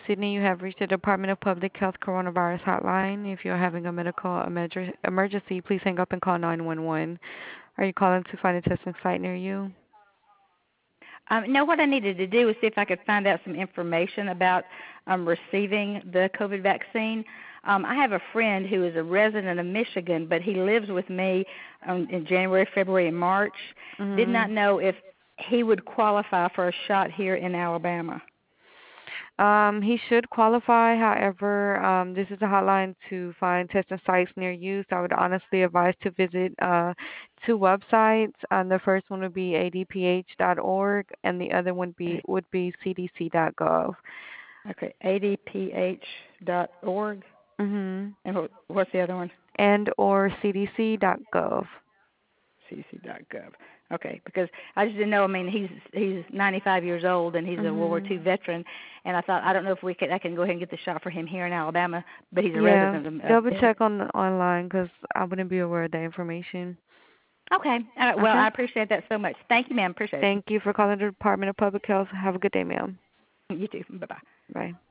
Sydney, you have reached the Department of Public Health Coronavirus Hotline. If you're having a medical emergency, please hang up and call 911. Are you calling to find a testing site near you? No, what I needed to do was see if I could find out some information about receiving the COVID vaccine. I have a friend who is a resident of Michigan, but he lives with me in January, February, and March. Did not know if he would qualify for a shot here in Alabama. He should qualify. However, this is a hotline to find testing sites near you. So I would honestly advise to visit two websites. The first one would be adph.org, and the other one would be cdc.gov. Okay, adph.org. Mhm. And what's the other one? And or cdc.gov. cdc.gov. Okay, because I just didn't know. I mean, he's 95 years old and he's a World War II veteran, and I thought I don't know if I can go ahead and get the shot for him here in Alabama, but he's a resident of. Double check online because I wouldn't be aware of that information. Okay. All right. Well, I appreciate that so much. Thank you, ma'am. Appreciate it. Thank you for calling the Department of Public Health. Have a good day, ma'am. You too. Bye-bye. Bye.